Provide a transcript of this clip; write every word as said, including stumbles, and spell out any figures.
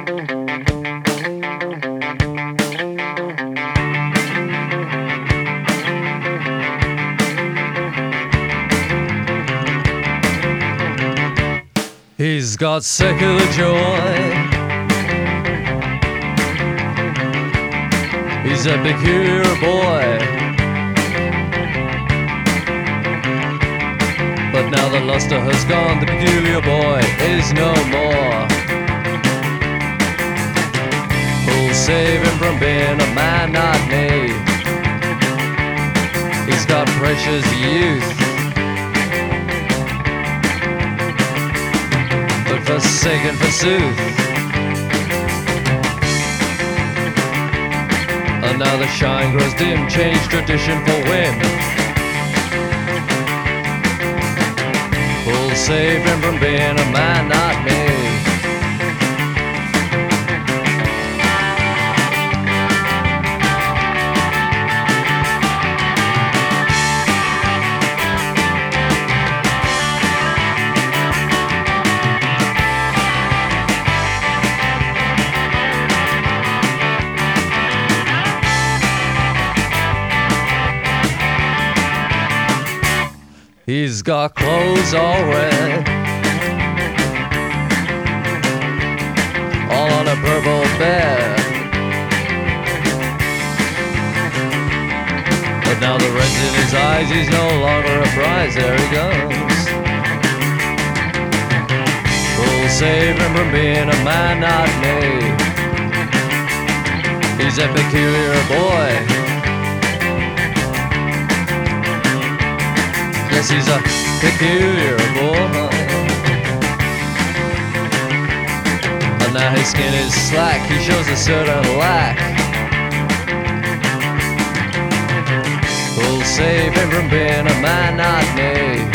He's got secular joy. He's a peculiar boy. But now the luster has gone, the peculiar boy is no more. Who'll save him from being a man not made? He's got precious youth, but forsaken forsooth. And now the shine grows dim, change tradition for whim. Who'll save him from being a man not made? He's got clothes all red, all on a purple bed. But now the red's in his eyes, he's no longer a prize. There he goes. Who'll save him from being a man not made? He's a peculiar boy. Yes, he's a peculiar boy. And now his skin is slack, he shows a certain lack. Who'll save him from being a man not made?